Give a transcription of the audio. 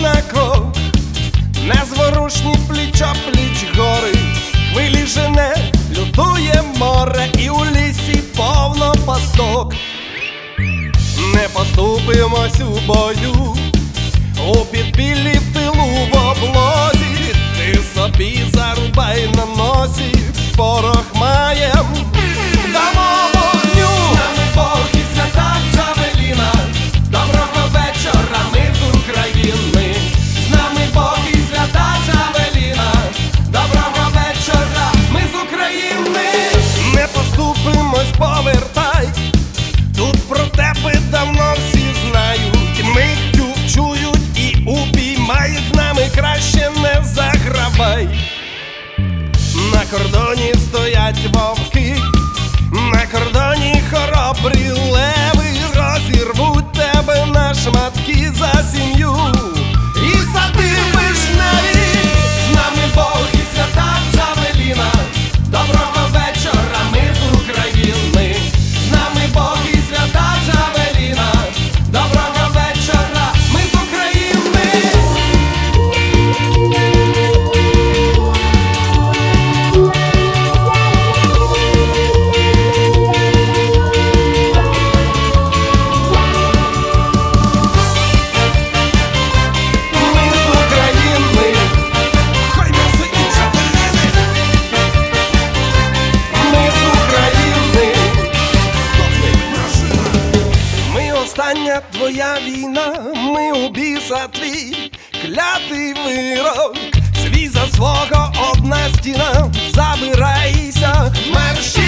на крок, незворушні пліч-о-пліч гори, хвилі жене, лютує море, і у лісі повно пасток. Не поступимось у бою, у підпіллі, в тилу, в облозі. Ти собі зарубай на носі, порох маєм, дамо вогню. З нами Бог і свята Джавеліна, доброго вечора, ми з України. З нами Бог і свята Джавеліна, доброго вечора, ми з України. Не поступимось, повертай, тут про тебе давно всі знають, миттю чують і упіймають, з нами краще не загравай. На кордоні стоять вовки, на кордоні хоробрі леви, розірвуть тебе на шматки за сім'ю і сади вишневі. З нами Бог і свята Джавеліна, доброго вечора, ми з України. З нами Бог і свята Джавеліна, доброго вечора, ми з України. Ми з України, хай м'ясо і чапелини. Ми з України, стопни прошина. Ми остання твоя війна, ми у біса твій клятий вирок. Свій за свого одна стіна, забирайся, марші.